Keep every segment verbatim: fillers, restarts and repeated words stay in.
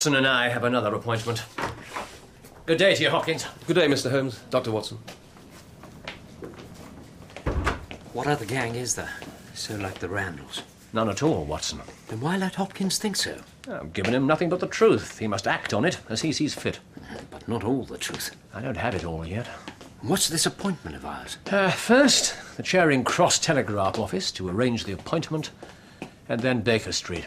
Watson and I have another appointment. Good day to you, Hopkins. Good day, Mister Holmes. Doctor Watson. What other gang is there? So like the Randalls? None at all, Watson. Then why let Hopkins think so? I've given him nothing but the truth. He must act on it as he sees fit. But not all the truth. I don't have it all yet. What's this appointment of ours? Uh, first, the Charing Cross Telegraph Office to arrange the appointment, and then Baker Street.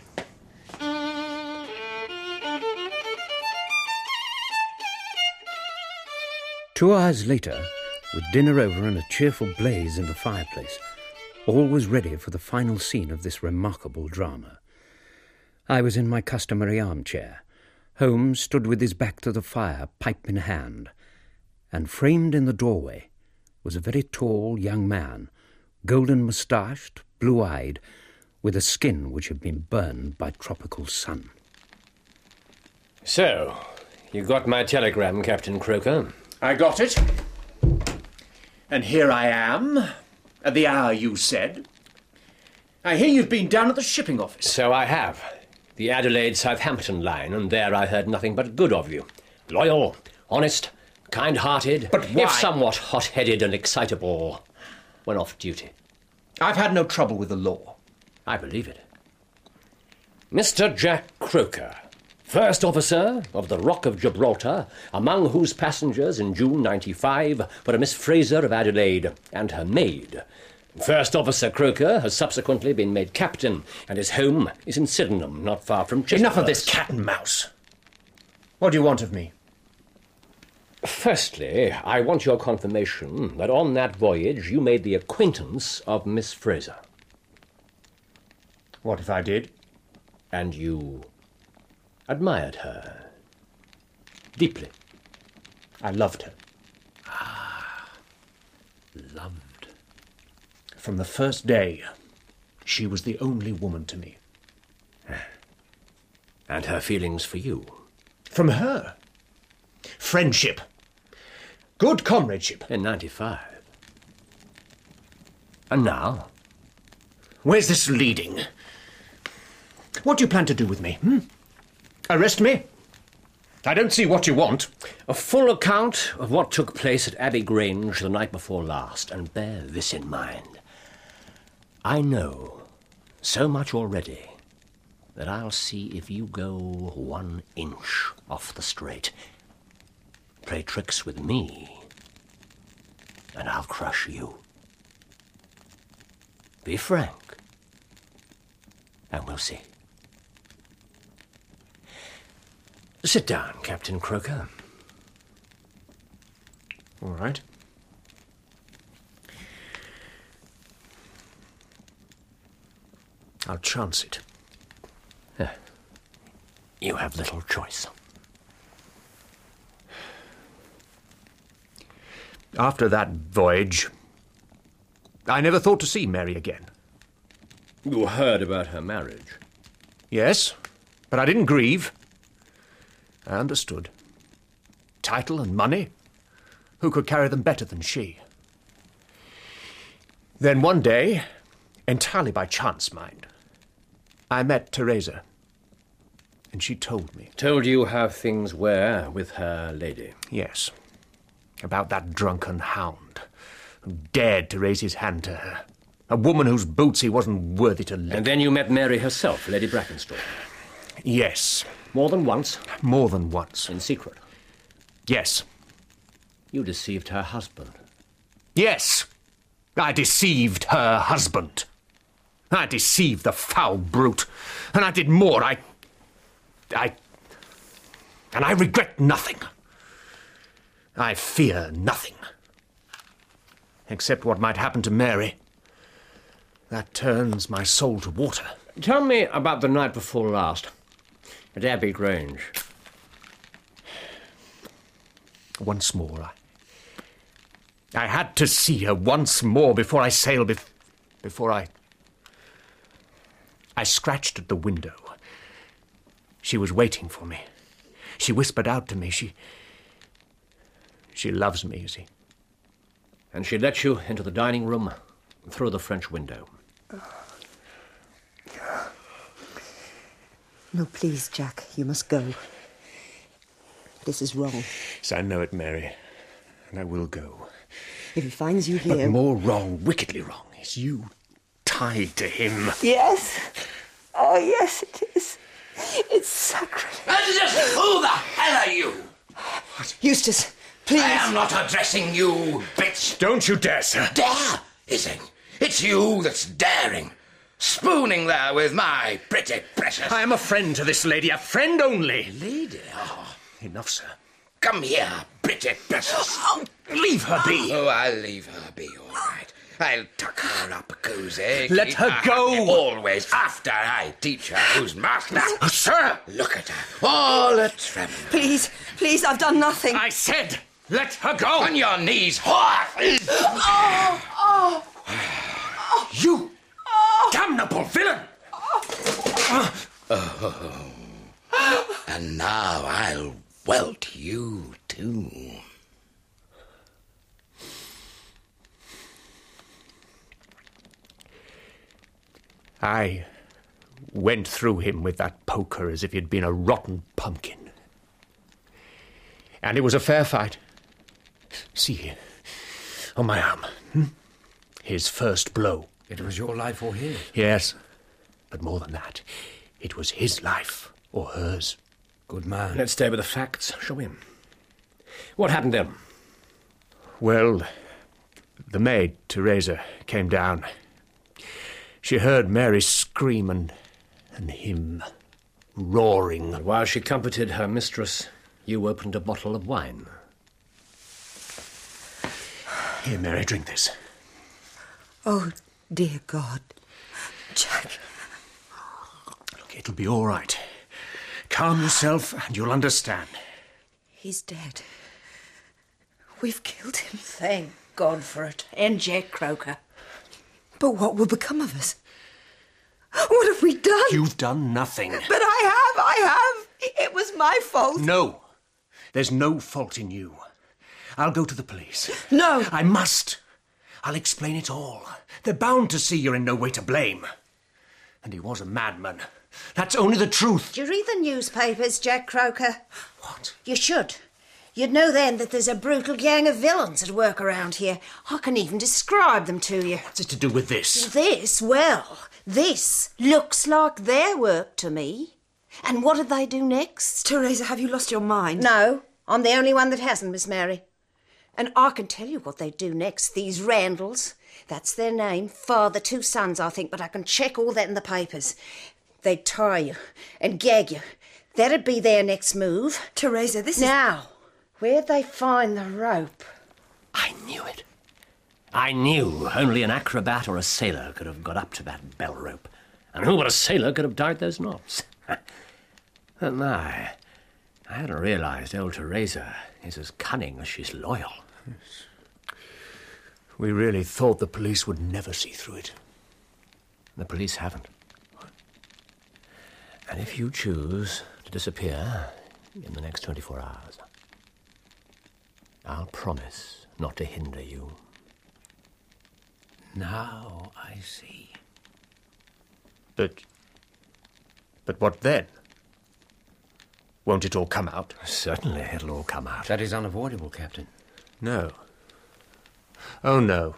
Two hours later, with dinner over and a cheerful blaze in the fireplace, all was ready for the final scene of this remarkable drama. I was in my customary armchair. Holmes stood with his back to the fire, pipe in hand, and framed in the doorway was a very tall young man, golden-moustached, blue-eyed, with a skin which had been burned by tropical sun. So, you got my telegram, Captain Croker? I got it. And here I am, at the hour you said. I hear you've been down at the shipping office. So I have. The Adelaide-Southampton line, and there I heard nothing but good of you. Loyal, honest, kind-hearted, but why? If somewhat hot-headed and excitable when off duty. I've had no trouble with the law. I believe it. Mister Jack Croker, first officer of the Rock of Gibraltar, among whose passengers in June ninety-five were a Miss Fraser of Adelaide and her maid. First Officer Croker has subsequently been made captain, and his home is in Sydenham, not far from Chislehurst. Enough of this cat and mouse. What do you want of me? Firstly, I want your confirmation that on that voyage you made the acquaintance of Miss Fraser. What if I did? And you admired her deeply. I loved her. Ah, loved. From the first day, she was the only woman to me. And her feelings for you? From her. Friendship. Good comradeship. In ninety-five. And now? Where's this leading? What do you plan to do with me? Hmm? Arrest me? I don't see what you want. A full account of what took place at Abbey Grange the night before last, and bear this in mind. I know so much already that I'll see if you go one inch off the straight. Play tricks with me, and I'll crush you. Be frank, and we'll see. Sit down, Captain Croker. All right. I'll chance it. Uh, you have little choice. After that voyage, I never thought to see Mary again. You heard about her marriage? Yes, but I didn't grieve. I understood. Title and money, who could carry them better than she? Then one day, entirely by chance, mind, I met Teresa, and she told me. Told you how things were with her lady? Yes, about that drunken hound who dared to raise his hand to her, a woman whose boots he wasn't worthy to lick. And then you met Mary herself, Lady Brackenstall? Yes. More than once? More than once. In secret? Yes. You deceived her husband? Yes. I deceived her husband. I deceived the foul brute. And I did more. I... I... And I regret nothing. I fear nothing. Except what might happen to Mary. That turns my soul to water. Tell me about the night before last. At Abbey Grange. Once more, I... I had to see her once more before I sailed, bef- before I... I scratched at the window. She was waiting for me. She whispered out to me. She... She loves me, you see. And she let you into the dining room through the French window. No, please, Jack, you must go. This is wrong. Yes, I know it, Mary. And I will go. If he finds you But here... more wrong, wickedly wrong, is you tied to him. Yes. Oh, yes, it is. It's sacrilege. Who the hell are you? Eustace, please. I am not addressing you, bitch. Don't you dare, sir. Dare, is it? It's you that's daring. Spooning there with my pretty precious... I am a friend to this lady, a friend only. Lady? Oh, Enough, sir. come here, pretty precious. Leave her be. Oh, I'll leave her be, all right. I'll tuck her up cozy. Let keep her go. happy always after I teach her who's master. Oh, sir! Look at her, all a tremble. Please, please, I've done nothing. I said, let her go. On your knees, whore! Oh, oh. You damnable villain! Oh. And now I'll welt you too. I went through him with that poker as if he'd been a rotten pumpkin. And it was a fair fight. See here, on my arm. Hmm? His first blow. It was your life or his? Yes, but more than that, it was his life or hers. Good man. Let's stay with the facts, shall we? What happened then? Well, the maid, Teresa, came down. She heard Mary scream and, and him roaring. And while she comforted her mistress, you opened a bottle of wine. Here, Mary, drink this. Oh, dear God. Jack. Look, it'll be all right. Calm yourself and you'll understand. He's dead. We've killed him. Thank God for it. And Jack Croker. But what will become of us? What have we done? You've done nothing. But I have, I have. It was my fault. No. There's no fault in you. I'll go to the police. No. I must. I'll explain it all. They're bound to see you're in no way to blame. And he was a madman. That's only the truth. Do you read the newspapers, Jack Croker? What? You should. You'd know then that there's a brutal gang of villains at work around here. I can even describe them to you. What's it to do with this? This, well, this looks like their work to me. And what did they do next? Teresa, have you lost your mind? No, I'm the only one that hasn't, Miss Mary. And I can tell you what they do next, these Randalls. That's their name. Father, two sons, I think, but I can check all that in the papers. They'd tie you and gag you. That'd be their next move. Teresa, this is... Now, where'd they find the rope? I knew it. I knew only an acrobat or a sailor could have got up to that bell rope. And who but a sailor could have tied those knots? But my, I hadn't realized old Teresa is as cunning as she's loyal. We really thought the police would never see through it. The police haven't. And if you choose to disappear in the next twenty-four hours, I'll promise not to hinder you. Now I see. But... But what then? Won't it all come out? Certainly it'll all come out. That is unavoidable, Captain. No. Oh, no.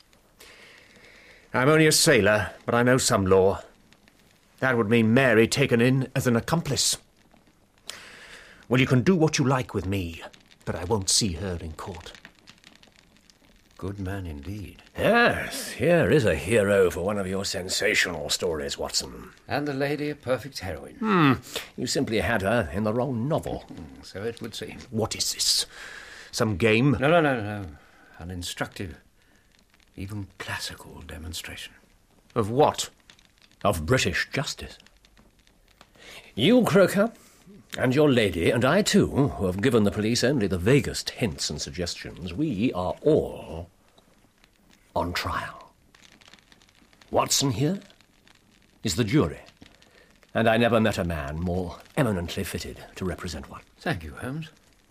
I'm only a sailor, but I know some law. That would mean Mary taken in as an accomplice. Well, you can do what you like with me, but I won't see her in court. Good man indeed. Yes, here is a hero for one of your sensational stories, Watson. And the lady a perfect heroine. Hmm, you simply had her in the wrong novel. Mm, so it would seem. What is this? Some game? No, no, no, no. An instructive, even classical demonstration. Of what? Of British justice. You, Croker, and your lady, and I too, who have given the police only the vaguest hints and suggestions, we are all on trial. Watson here is the jury, and I never met a man more eminently fitted to represent one. Thank you, Holmes.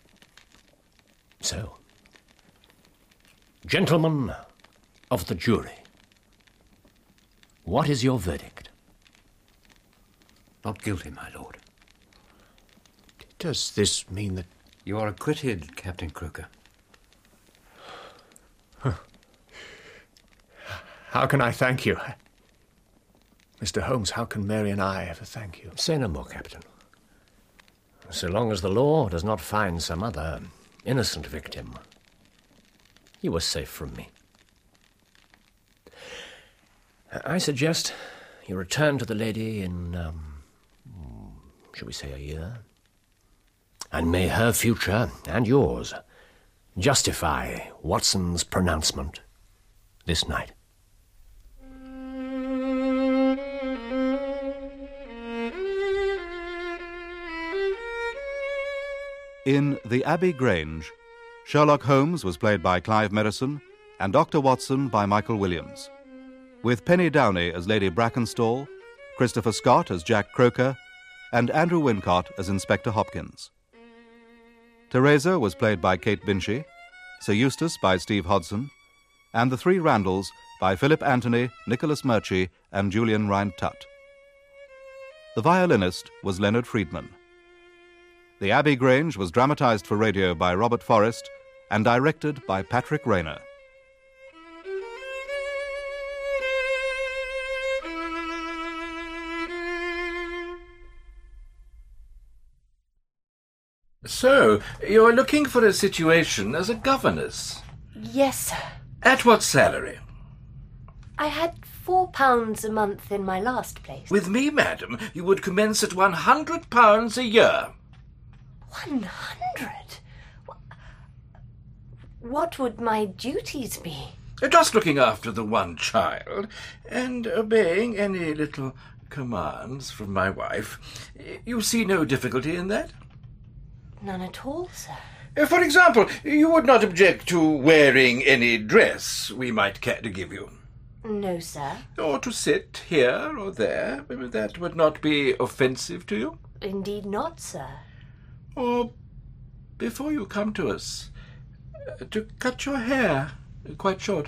So, gentlemen of the jury, what is your verdict? Not guilty, my lord. Does this mean that You are acquitted, Captain Croker. How can I thank you? Mister Holmes, how can Mary and I ever thank you? Say no more, Captain. So long as the law does not find some other innocent victim, you are safe from me. I suggest you return to the lady in, um, shall we say a year? And may her future and yours justify Watson's pronouncement this night. In The Abbey Grange, Sherlock Holmes was played by Clive Merrison and Doctor Watson by Michael Williams, with Penny Downey as Lady Brackenstall, Christopher Scott as Jack Croker, and Andrew Wincott as Inspector Hopkins. Teresa was played by Kate Binchy, Sir Eustace by Steve Hodson, and the three Randalls by Philip Anthony, Nicholas Murchie, and Julian Rhind-Tutt. The violinist was Leonard Friedman. The Abbey Grange was dramatised for radio by Robert Forrest and directed by Patrick Rayner. So, you're looking for a situation as a governess? Yes, sir. At what salary? I had four pounds a month in my last place. With me, madam, you would commence at one hundred pounds a year. One hundred? What would my duties be? Just looking after the one child, and obeying any little commands from my wife. You see no difficulty in that? None at all, sir. For example, you would not object to wearing any dress we might care to give you? No, sir. Or to sit here or there? That would not be offensive to you? Indeed not, sir. Or, before you come to us, to cut your hair quite short?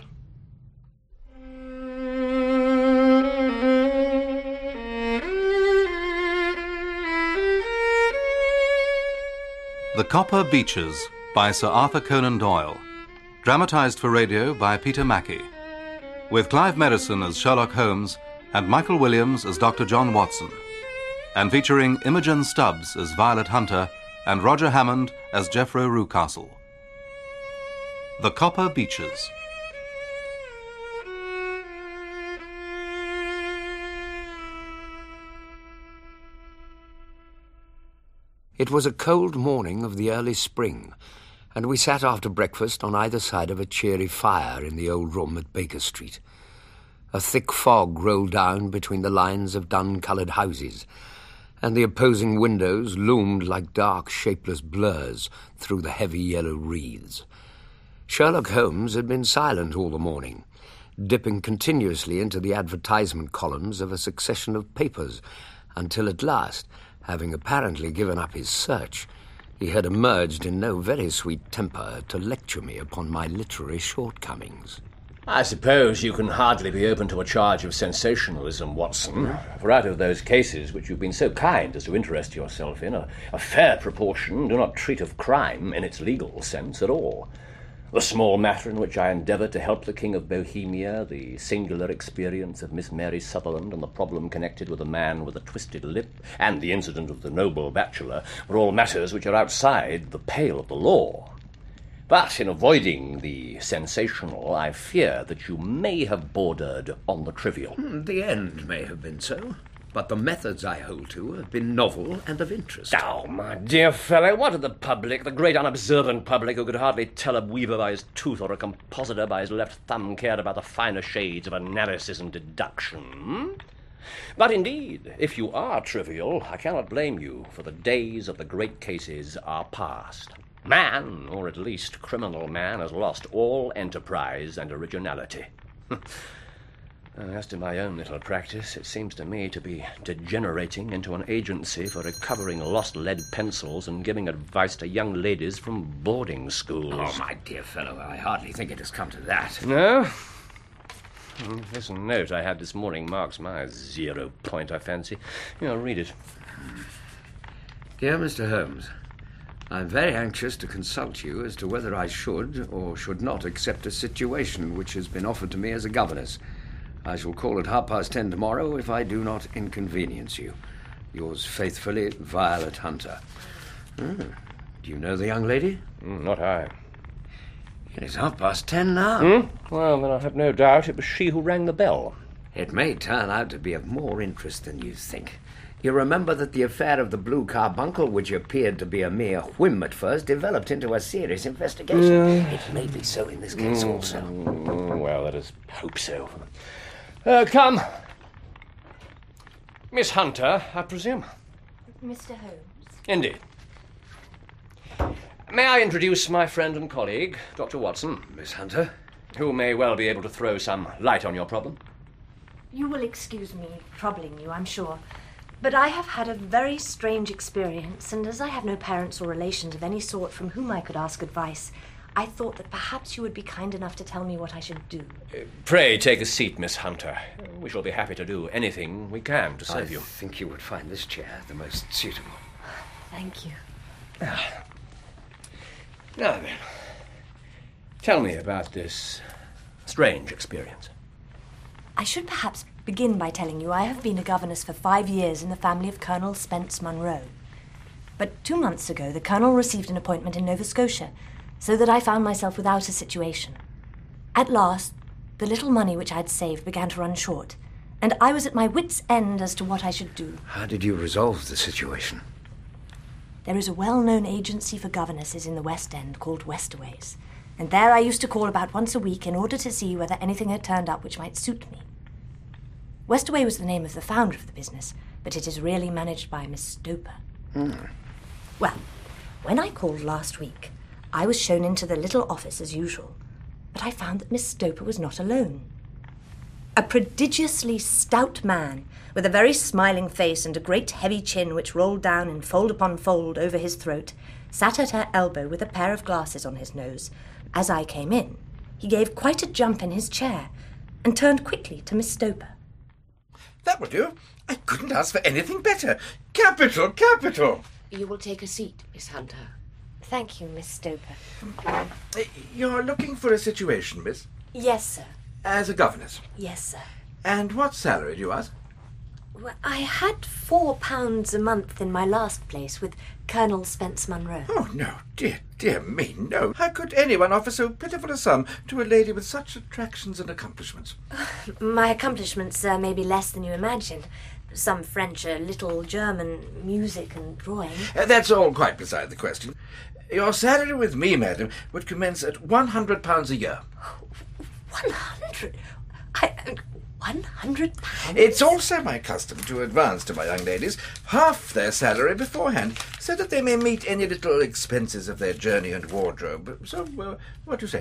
The Copper Beeches by Sir Arthur Conan Doyle, dramatised for radio by Peter Mackie, with Clive Merrison as Sherlock Holmes and Michael Williams as Doctor John Watson, and featuring Imogen Stubbs as Violet Hunter and Roger Hammond as Jeffro Rucastle. The Copper Beeches. It was a cold morning of the early spring, and we sat after breakfast on either side of a cheery fire in the old room at Baker Street. A thick fog rolled down between the lines of dun-coloured houses, and the opposing windows loomed like dark, shapeless blurs through the heavy yellow wreaths. Sherlock Holmes had been silent all the morning, dipping continuously into the advertisement columns of a succession of papers, until at last, having apparently given up his search, he had emerged in no very sweet temper to lecture me upon my literary shortcomings. I suppose you can hardly be open to a charge of sensationalism, Watson, for out of those cases which you've been so kind as to interest yourself in, a, a fair proportion do not treat of crime in its legal sense at all. The small matter in which I endeavoured to help the King of Bohemia, the singular experience of Miss Mary Sutherland, and the problem connected with a man with a twisted lip, and the incident of the noble bachelor, were all matters which are outside the pale of the law. But in avoiding the sensational, I fear that you may have bordered on the trivial. The end may have been so, but the methods I hold to have been novel and of interest. Oh, my dear fellow, what of the public, the great unobservant public who could hardly tell a weaver by his tooth or a compositor by his left thumb cared about the finer shades of analysis and deduction? But indeed, if you are trivial, I cannot blame you, for the days of the great cases are past. Man, or at least criminal man, has lost all enterprise and originality. As to my own little practice, it seems to me to be degenerating into an agency for recovering lost lead pencils and giving advice to young ladies from boarding schools. Oh, my dear fellow, I hardly think it has come to that. No? This note I had this morning marks my zero point, I fancy. You know, read it. Dear Mister Holmes, I'm very anxious to consult you as to whether I should or should not accept a situation which has been offered to me as a governess. I shall call at half past ten tomorrow if I do not inconvenience you. Yours faithfully, Violet Hunter. Hmm. Do you know the young lady? Mm, not I. It is half past ten now. Hmm? Well, then I have no doubt it was she who rang the bell. It may turn out to be of more interest than you think. You remember that the affair of the blue carbuncle, which appeared to be a mere whim at first, developed into a serious investigation. Mm. It may be so in this case Mm. also. Mm, well, let us hope so. Uh, come. Miss Hunter, I presume? Mister Holmes? Indeed. May I introduce my friend and colleague, Doctor Watson? Miss Hunter? Who may well be able to throw some light on your problem. You will excuse me troubling you, I'm sure. But I have had a very strange experience, and as I have no parents or relations of any sort from whom I could ask advice, I thought that perhaps you would be kind enough to tell me what I should do. Uh, pray take a seat, Miss Hunter. We shall be happy to do anything we can to serve I you. I think you would find this chair the most suitable. Thank you. Ah. Now then, tell me about this strange experience. I should perhaps begin by telling you I have been a governess for five years in the family of Colonel Spence Munro. But two months ago, the Colonel received an appointment in Nova Scotia, so that I found myself without a situation. At last, the little money which I had saved began to run short, and I was at my wits' end as to what I should do. How did you resolve the situation? There is a well-known agency for governesses in the West End called Westaways, and there I used to call about once a week in order to see whether anything had turned up which might suit me. Westaway was the name of the founder of the business, but it is really managed by Miss Stoper. Mm. Well, when I called last week, I was shown into the little office as usual, but I found that Miss Stoper was not alone. A prodigiously stout man, with a very smiling face and a great heavy chin which rolled down in fold upon fold over his throat, sat at her elbow with a pair of glasses on his nose. As I came in, he gave quite a jump in his chair and turned quickly to Miss Stoper. That will do. I couldn't ask for anything better. Capital, capital. You will take a seat, Miss Hunter. Thank you, Miss Stoper. You're looking for a situation, miss? Yes, sir. As a governess? Yes, sir. And what salary do you ask? Well, I had four pounds a month in my last place with Colonel Spence Munro. Oh, no, dear, dear me, no. How could anyone offer so pitiful a sum to a lady with such attractions and accomplishments? My accomplishments uh, may be less than you imagine. Some French, a little German, music and drawing. Uh, that's all quite beside the question. Your salary with me, madam, would commence at one hundred pounds a year. One hundred? I... Uh, One hundred pounds? It's also my custom to advance to my young ladies half their salary beforehand, so that they may meet any little expenses of their journey and wardrobe. So, uh, what do you say?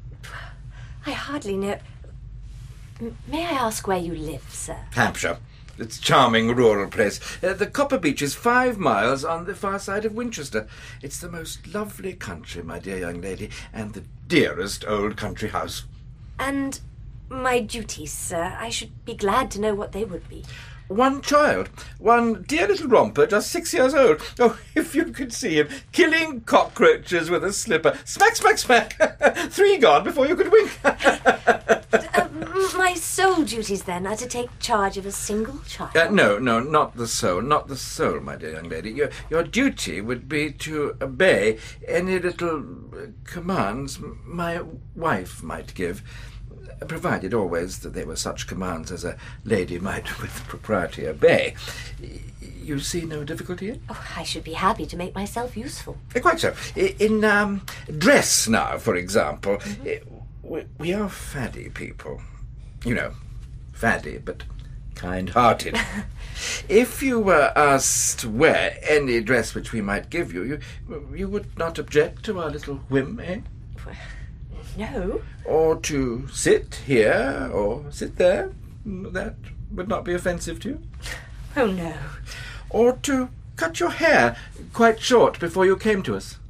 I hardly know... M- may I ask where you live, sir? Hampshire. It's a charming rural place. Uh, the Copper Beach is five miles on the far side of Winchester. It's the most lovely country, my dear young lady, and the dearest old country house. And my duties, sir, I should be glad to know what they would be. One child, one dear little romper, just six years old. Oh, if you could see him, killing cockroaches with a slipper. Smack, smack, smack. Three gone before you could wink. uh, my sole duties, then, are to take charge of a single child? Uh, no, no, not the sole, not the sole, my dear young lady. Your, your duty would be to obey any little uh, commands my wife might give, provided always that they were such commands as a lady might with propriety obey. You see no difficulty in? Oh, I should be happy to make myself useful. Uh, quite so. In um, dress now, for example, mm-hmm. we, we are faddy people. You know, faddy, but kind-hearted. If you were asked to wear any dress which we might give you, you, you would not object to our little whim, eh? No. Or to sit here, or sit there. That would not be offensive to you. Oh, no. Or to cut your hair quite short before you came to us.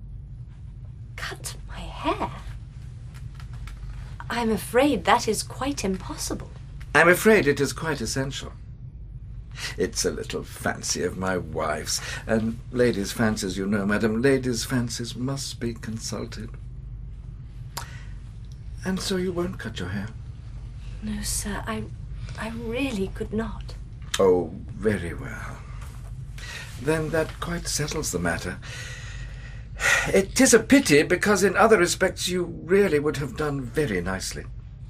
Cut my hair? I'm afraid that is quite impossible. I'm afraid it is quite essential. It's a little fancy of my wife's, and ladies' fancies, you know, madam, ladies' fancies must be consulted. And so you won't cut your hair? No, sir, I, I really could not. Oh, very well. Then that quite settles the matter. It is a pity, because in other respects you really would have done very nicely.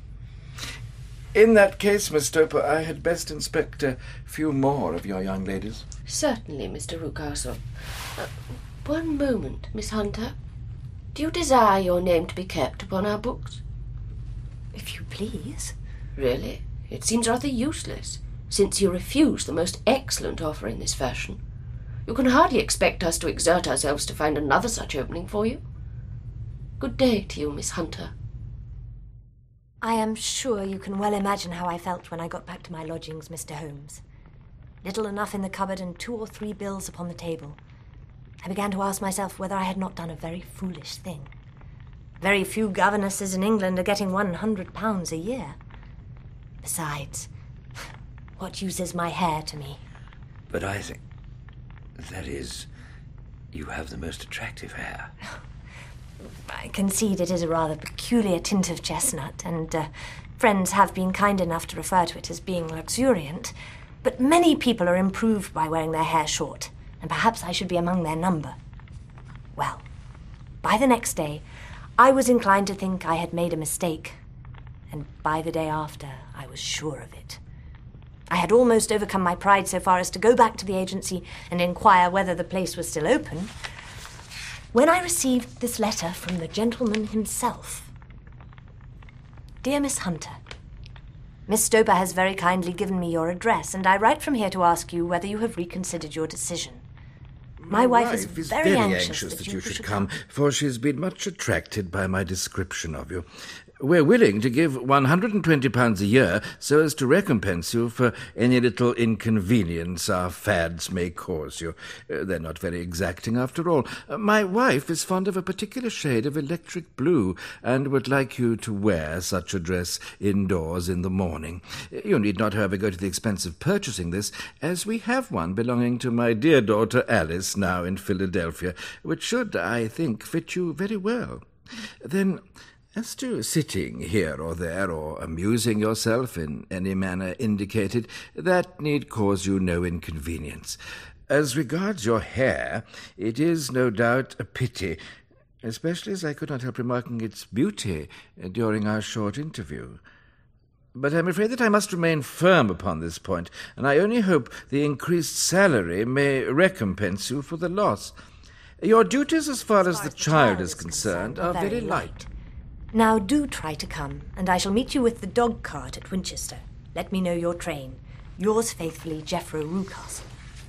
In that case, Miss Stoper, I had best inspect a few more of your young ladies. Certainly, Mister Rucastle. Uh, one moment, Miss Hunter. Do you desire your name to be kept upon our books? If you please. Really? It seems rather useless, since you refuse the most excellent offer in this fashion. You can hardly expect us to exert ourselves to find another such opening for you. Good day to you, Miss Hunter. I am sure you can well imagine how I felt when I got back to my lodgings, Mister Holmes. Little enough in the cupboard and two or three bills upon the table. I began to ask myself whether I had not done a very foolish thing. Very few governesses in England are getting one hundred pounds a year. Besides, what use is my hair to me? But I think... that is, you have the most attractive hair. I concede it is a rather peculiar tint of chestnut, and uh, friends have been kind enough to refer to it as being luxuriant. But many people are improved by wearing their hair short, and perhaps I should be among their number. Well, by the next day, I was inclined to think I had made a mistake, and by the day after, I was sure of it. I had almost overcome my pride so far as to go back to the agency and inquire whether the place was still open, when I received this letter from the gentleman himself. Dear Miss Hunter, Miss Stoper has very kindly given me your address, and I write from here to ask you whether you have reconsidered your decision. My, My wife, wife is, is very, very anxious, anxious that, that you, you should should come, for she's been much attracted by my description of you. We're willing to give one hundred and twenty pounds a year so as to recompense you for any little inconvenience our fads may cause you. Uh, they're not very exacting after all. Uh, my wife is fond of a particular shade of electric blue and would like you to wear such a dress indoors in the morning. You need not, however, go to the expense of purchasing this, as we have one belonging to my dear daughter Alice now in Philadelphia, which should, I think, fit you very well. Then... as to sitting here or there, or amusing yourself in any manner indicated, that need cause you no inconvenience. As regards your hair, it is no doubt a pity, especially as I could not help remarking its beauty during our short interview. But I'm afraid that I must remain firm upon this point, and I only hope the increased salary may recompense you for the loss. Your duties as far as, as, the, the child is concerned, concerned are very light. light. Now do try to come, and I shall meet you with the dog cart at Winchester. Let me know your train. Yours faithfully, Jeffro Rucastle.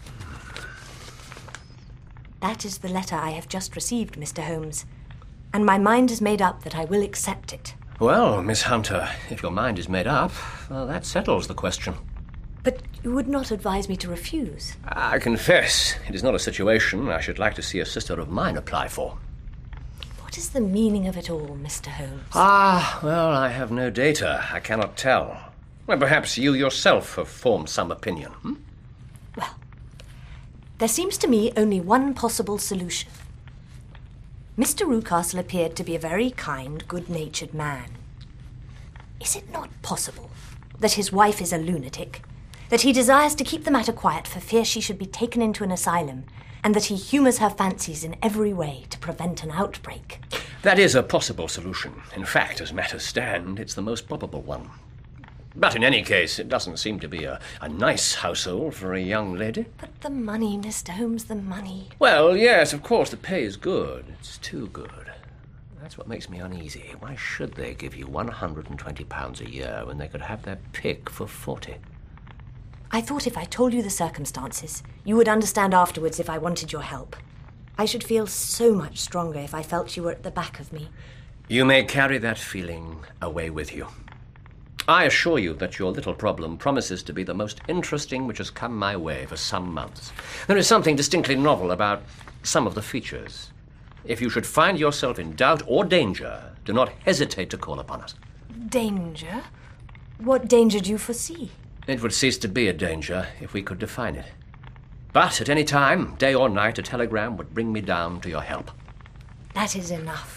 That is the letter I have just received, Mister Holmes, and my mind is made up that I will accept it. Well, Miss Hunter, if your mind is made up, well, that settles the question. But you would not advise me to refuse? I confess, it is not a situation I should like to see a sister of mine apply for. What is the meaning of it all, Mister Holmes? Ah, well, I have no data. I cannot tell. Well, perhaps you yourself have formed some opinion. Hmm? Well, there seems to me only one possible solution. Mister Rucastle appeared to be a very kind, good-natured man. Is it not possible that his wife is a lunatic, that he desires to keep the matter quiet for fear she should be taken into an asylum, and that he humours her fancies in every way to prevent an outbreak? That is a possible solution. In fact, as matters stand, it's the most probable one. But in any case, it doesn't seem to be a, a nice household for a young lady. But the money, Mister Holmes, the money. Well, yes, of course, the pay is good. It's too good. That's what makes me uneasy. Why should they give you one hundred and twenty pounds a year when they could have their pick for forty? I thought if I told you the circumstances, you would understand afterwards if I wanted your help. I should feel so much stronger if I felt you were at the back of me. You may carry that feeling away with you. I assure you that your little problem promises to be the most interesting which has come my way for some months. There is something distinctly novel about some of the features. If you should find yourself in doubt or danger, do not hesitate to call upon us. Danger? What danger do you foresee? It would cease to be a danger if we could define it. But at any time, day or night, a telegram would bring me down to your help. That is enough.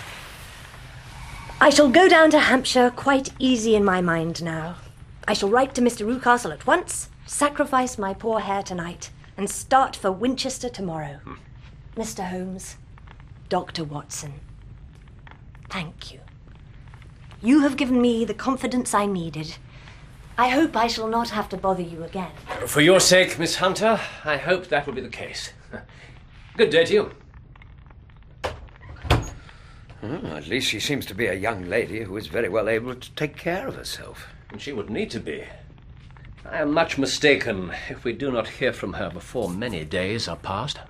I shall go down to Hampshire quite easy in my mind now. I shall write to Mister Rucastle at once, sacrifice my poor hair tonight, and start for Winchester tomorrow. Hmm. Mister Holmes, Doctor Watson, thank you. You have given me the confidence I needed. I hope I shall not have to bother you again. For your sake, Miss Hunter, I hope that will be the case. Good day to you. Well, at least she seems to be a young lady who is very well able to take care of herself. And she would need to be. I am much mistaken if we do not hear from her before many days are past.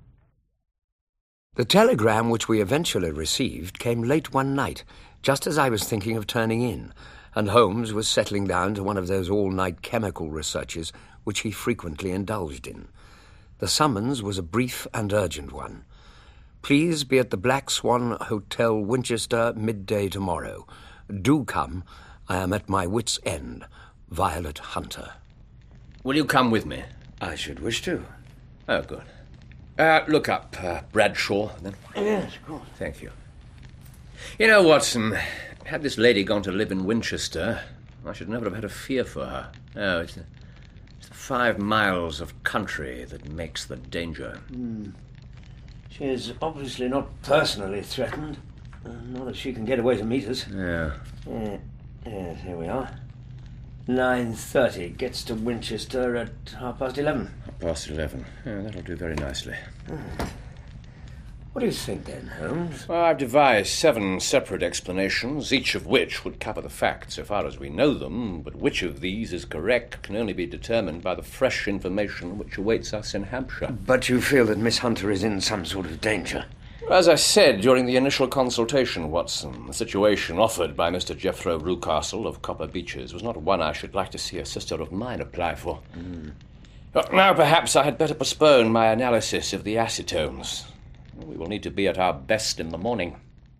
The telegram which we eventually received came late one night, just as I was thinking of turning in, and Holmes was settling down to one of those all-night chemical researches which he frequently indulged in. The summons was a brief and urgent one. Please be at the Black Swan Hotel, Winchester, midday tomorrow. Do come. I am at my wit's end. Violet Hunter. Will you come with me? I should wish to. Oh, good. Uh, look up uh, Bradshaw, then. Yes, of course. Thank you. You know, Watson, had this lady gone to live in Winchester, I should never have had a fear for her. Oh, it's the, it's the five miles of country that makes the danger. Mm. She is obviously not personally threatened. Uh, not that she can get away to meet us. Yeah. Uh, yes, here we are. nine thirty. Gets to Winchester at half past eleven. Half past eleven. Yeah, that'll do very nicely. Mm. What do you think, then, Holmes? Well, I've devised seven separate explanations, each of which would cover the facts so far as we know them, but which of these is correct can only be determined by the fresh information which awaits us in Hampshire. But you feel that Miss Hunter is in some sort of danger? As I said during the initial consultation, Watson, the situation offered by Mister Jethro Rucastle of Copper Beeches was not one I should like to see a sister of mine apply for. Mm. Now, perhaps I had better postpone my analysis of the acetones. We will need to be at our best in the morning.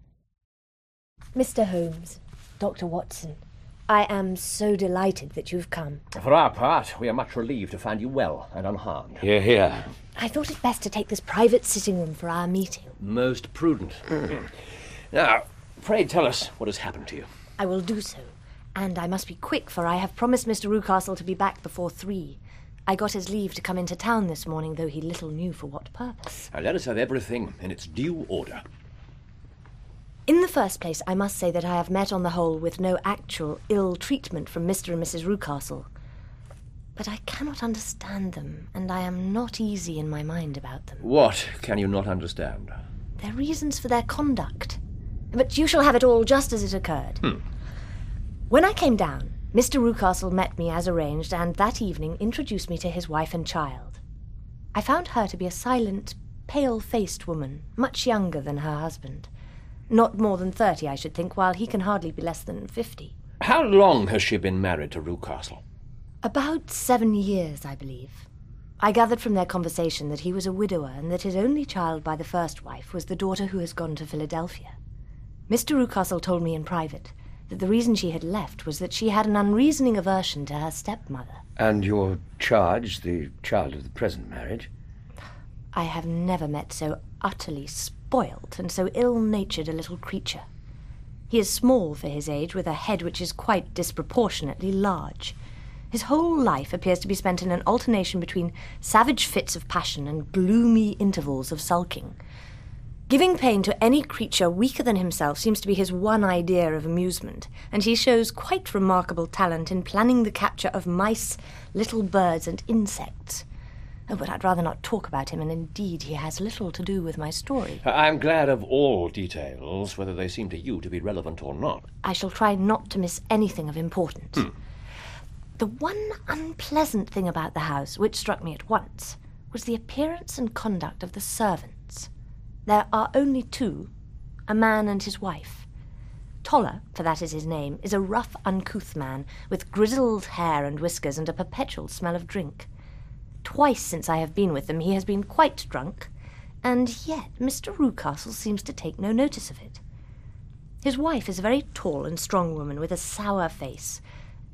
Mister Holmes, Doctor Watson, I am so delighted that you've come. For our part, we are much relieved to find you well and unharmed. Hear, hear. I thought it best to take this private sitting room for our meeting. Most prudent. Mm. Now, pray tell us what has happened to you. I will do so, and I must be quick, for I have promised Mister Rucastle to be back before three. I got his leave to come into town this morning, though he little knew for what purpose. Now, let us have everything in its due order. In the first place, I must say that I have met on the whole with no actual ill treatment from Mister and Missus Rucastle. But I cannot understand them, and I am not easy in my mind about them. What can you not understand? Their reasons for their conduct. But you shall have it all just as it occurred. Hmm. When I came down, Mister Rucastle met me as arranged, and that evening introduced me to his wife and child. I found her to be a silent, pale-faced woman, much younger than her husband. Not more than thirty, I should think, while he can hardly be less than fifty. How long has she been married to Rucastle? About seven years, I believe. I gathered from their conversation that he was a widower, and that his only child by the first wife was the daughter who has gone to Philadelphia. Mister Rucastle told me in private that the reason she had left was that she had an unreasoning aversion to her stepmother. And your charge, the child of the present marriage? I have never met so utterly spoilt and so ill-natured a little creature. He is small for his age, with a head which is quite disproportionately large. His whole life appears to be spent in an alternation between savage fits of passion and gloomy intervals of sulking. Giving pain to any creature weaker than himself seems to be his one idea of amusement, and he shows quite remarkable talent in planning the capture of mice, little birds, and insects. Oh, but I'd rather not talk about him, and indeed he has little to do with my story. I'm glad of all details, whether they seem to you to be relevant or not. I shall try not to miss anything of importance. Hmm. The one unpleasant thing about the house, which struck me at once, was the appearance and conduct of the servants. There are only two, a man and his wife. Toller, for that is his name, is a rough, uncouth man, with grizzled hair and whiskers and a perpetual smell of drink. Twice since I have been with them he has been quite drunk, and yet Mister Rucastle seems to take no notice of it. His wife is a very tall and strong woman with a sour face,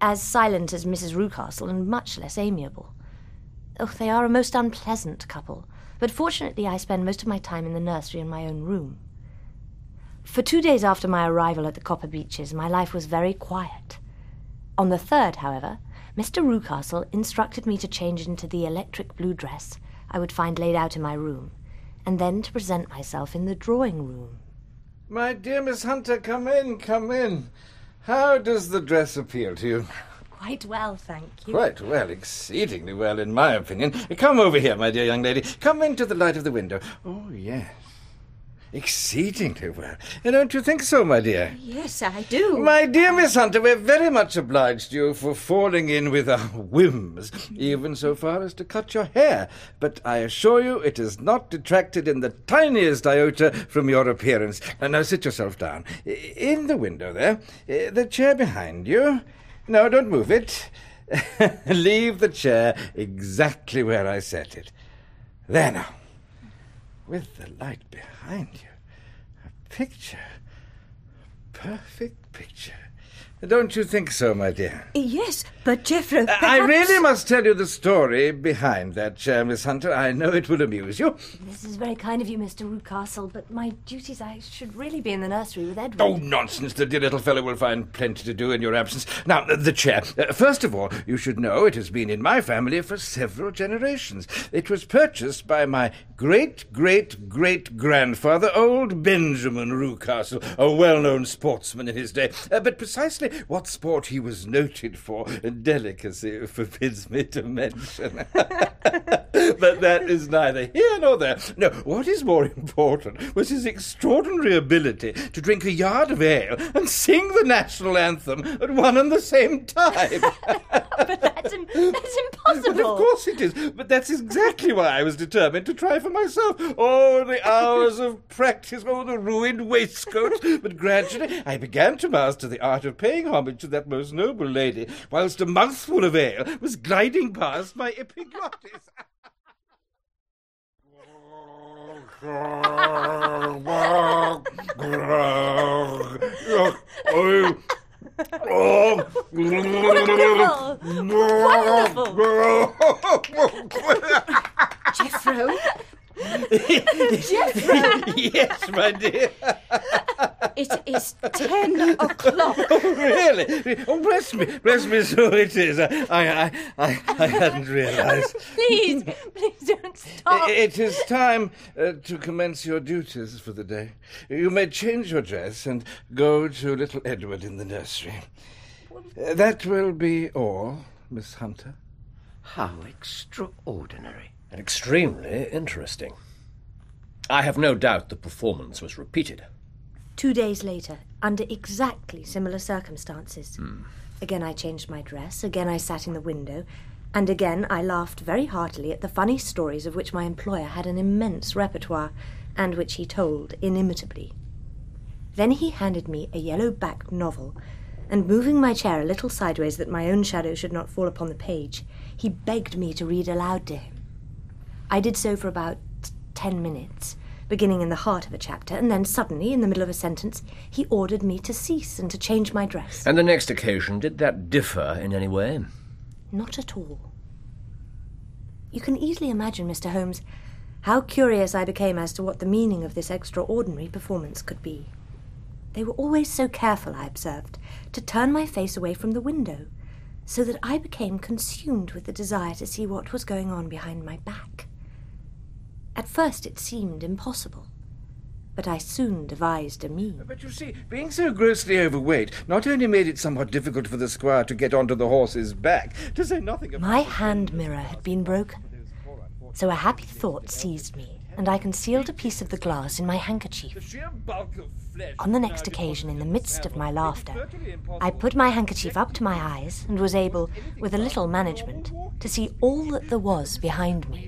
as silent as Missus Rucastle and much less amiable. Oh, they are a most unpleasant couple, but fortunately I spend most of my time in the nursery in my own room. For two days after my arrival at the Copper Beeches, my life was very quiet. On the third, however, Mister Rucastle instructed me to change into the electric blue dress I would find laid out in my room, and then to present myself in the drawing room. My dear Miss Hunter, come in, come in. How does the dress appeal to you? Quite well, thank you. Quite well, exceedingly well, in my opinion. Come over here, my dear young lady. Come into the light of the window. Oh, yes. Exceedingly well. Don't you think so, my dear? Yes, I do. My dear Miss Hunter, we're very much obliged to you for falling in with our whims, even so far as to cut your hair. But I assure you it has not detracted in the tiniest iota from your appearance. And now sit yourself down. In the window there, the chair behind you. No, don't move it. Leave the chair exactly where I set it. There now. With the light behind you. A picture. A perfect picture. Don't you think so, my dear? Yes, but Jeffro, perhaps... I really must tell you the story behind that chair, Miss Hunter. I know it will amuse you. This is very kind of you, Mister Rucastle, but my duties, I should really be in the nursery with Edward. Oh, nonsense. The dear little fellow will find plenty to do in your absence. Now, the chair. Uh, first of all, you should know it has been in my family for several generations. It was purchased by my great-great-great-grandfather, old Benjamin Rucastle, a well-known sportsman in his day. Uh, but precisely what sport he was noted for, delicacy forbids me to mention. But that is neither here nor there. No, what is more important was his extraordinary ability to drink a yard of ale and sing the national anthem at one and the same time. But that's, im- that's impossible. But of course it is. But that's exactly why I was determined to try for myself. Oh, the hours of practice, oh, the ruined waistcoats. But gradually I began to master the art of paying homage to that most noble lady, whilst a mouthful of ale was gliding past my epiglottis. Oh, Jeffro? Jeffro? Yes, my dear. It is ten o'clock. Oh, really? Oh, bless me. Bless me, so it is. I, I, I, I hadn't realised. Please, please don't stop. It is time uh, to commence your duties for the day. You may change your dress and go to little Edward in the nursery. Uh, that will be all, Miss Hunter. How extraordinary. And extremely interesting. I have no doubt the performance was repeated. Two days later, under exactly similar circumstances. Hmm. Again I changed my dress, again I sat in the window, and again I laughed very heartily at the funny stories of which my employer had an immense repertoire, and which he told inimitably. Then he handed me a yellow-backed novel, and moving my chair a little sideways that my own shadow should not fall upon the page, he begged me to read aloud to him. I did so for about ten minutes, beginning in the heart of a chapter, and then suddenly, in the middle of a sentence, he ordered me to cease and to change my dress. And the next occasion, did that differ in any way? Not at all. You can easily imagine, Mister Holmes, how curious I became as to what the meaning of this extraordinary performance could be. They were always so careful, I observed, to turn my face away from the window, so that I became consumed with the desire to see what was going on behind my back. At first it seemed impossible, but I soon devised a means. But you see, being so grossly overweight not only made it somewhat difficult for the squire to get onto the horse's back, to say nothing of... My hand mirror had been broken, so a happy thought seized me, and I concealed a piece of the glass in my handkerchief. On the next occasion, in the midst of my laughter, I put my handkerchief up to my eyes and was able, with a little management, to see all that there was behind me.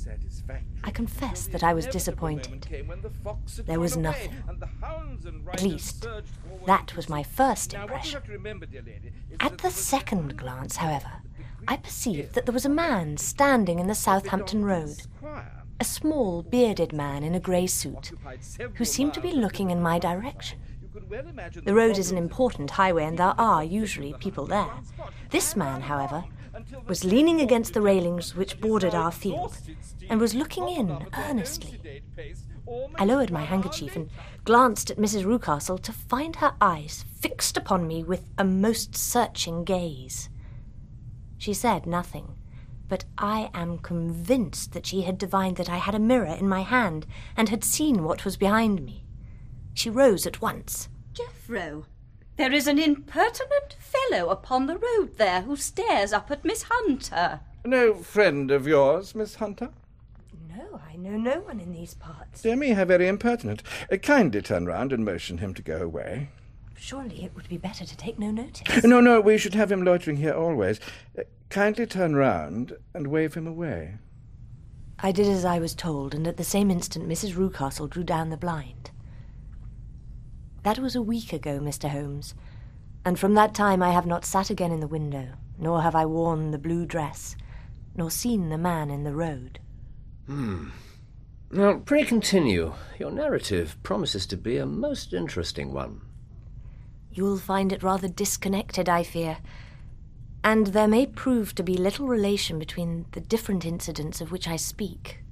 I confess that I was disappointed. There was nothing. At least, that was my first impression. At the second glance, however, I perceived that there was a man standing in the Southampton Road, a small, bearded man in a grey suit, who seemed to be looking in my direction. The road is an important highway and there are usually people there. This man, however, was leaning against the railings which bordered our field and was looking in earnestly. I lowered my handkerchief and glanced at Missus Rucastle to find her eyes fixed upon me with a most searching gaze. She said nothing, but I am convinced that she had divined that I had a mirror in my hand and had seen what was behind me. She rose at once. Jeffro, there is an impertinent fellow upon the road there who stares up at Miss Hunter. No friend of yours, Miss Hunter? No, I know no one in these parts. Dear me, how very impertinent. Uh, kindly turn round and motion him to go away. Surely it would be better to take no notice. No, no, we should have him loitering here always. Uh, kindly turn round and wave him away. I did as I was told, and at the same instant Missus Rucastle drew down the blind. That was a week ago, Mister Holmes, and from that time I have not sat again in the window, nor have I worn the blue dress, nor seen the man in the road. Hmm. Well, pray continue. Your narrative promises to be a most interesting one. You will find it rather disconnected, I fear, and there may prove to be little relation between the different incidents of which I speak.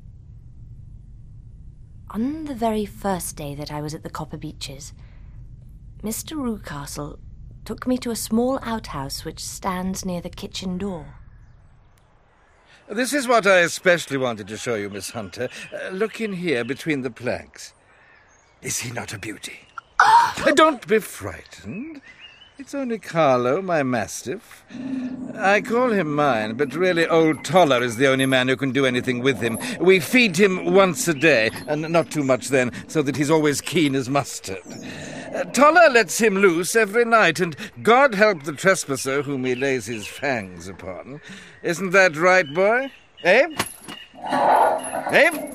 On the very first day that I was at the Copper Beeches, Mister Rucastle took me to a small outhouse which stands near the kitchen door. This is what I especially wanted to show you, Miss Hunter. Uh, look in here between the planks. Is he not a beauty? Oh! Don't be frightened. It's only Carlo, my mastiff. I call him mine, but really old Toller is the only man who can do anything with him. We feed him once a day, and not too much then, so that he's always keen as mustard. Uh, Toller lets him loose every night, and God help the trespasser whom he lays his fangs upon. Isn't that right, boy? Eh? Eh?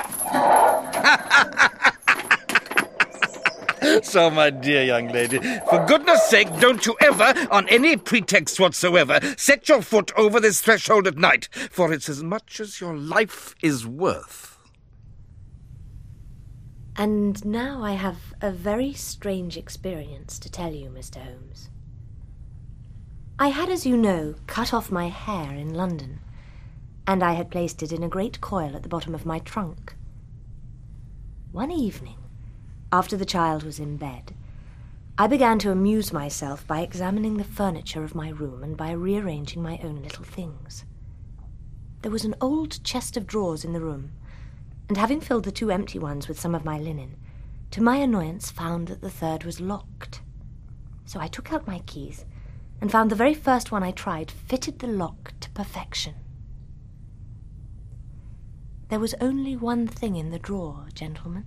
So, my dear young lady, for goodness sake, don't you ever, on any pretext whatsoever, set your foot over this threshold at night, for it's as much as your life is worth. And now I have a very strange experience to tell you, Mister Holmes. I had, as you know, cut off my hair in London, and I had placed it in a great coil at the bottom of my trunk. One evening, after the child was in bed, I began to amuse myself by examining the furniture of my room and by rearranging my own little things. There was an old chest of drawers in the room, and having filled the two empty ones with some of my linen, to my annoyance found that the third was locked. So I took out my keys and found the very first one I tried fitted the lock to perfection. There was only one thing in the drawer, gentlemen.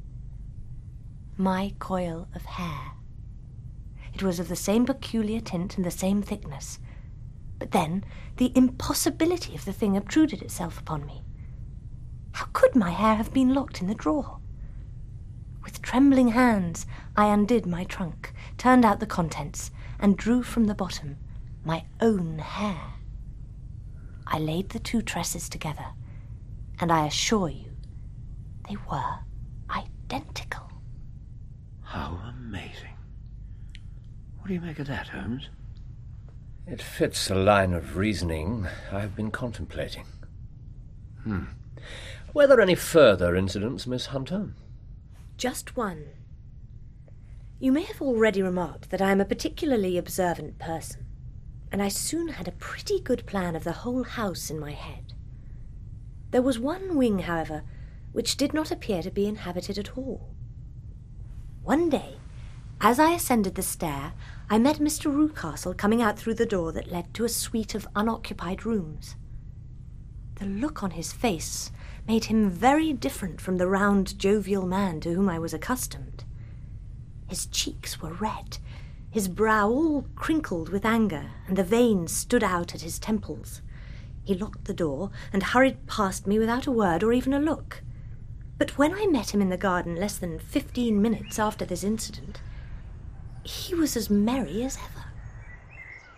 My coil of hair. It was of the same peculiar tint and the same thickness. But then the impossibility of the thing obtruded itself upon me. How could my hair have been locked in the drawer? With trembling hands, I undid my trunk, turned out the contents, and drew from the bottom my own hair. I laid the two tresses together, and I assure you, they were identical. How amazing. What do you make of that, Holmes? It fits a line of reasoning I've been contemplating. Hmm. Were there any further incidents, Miss Hunter? Just one. You may have already remarked that I am a particularly observant person, and I soon had a pretty good plan of the whole house in my head. There was one wing, however, which did not appear to be inhabited at all. One day, as I ascended the stair, I met Mister Rucastle coming out through the door that led to a suite of unoccupied rooms. The look on his face made him very different from the round, jovial man to whom I was accustomed. His cheeks were red, his brow all crinkled with anger, and the veins stood out at his temples. He locked the door and hurried past me without a word or even a look. But when I met him in the garden less than fifteen minutes after this incident, he was as merry as ever.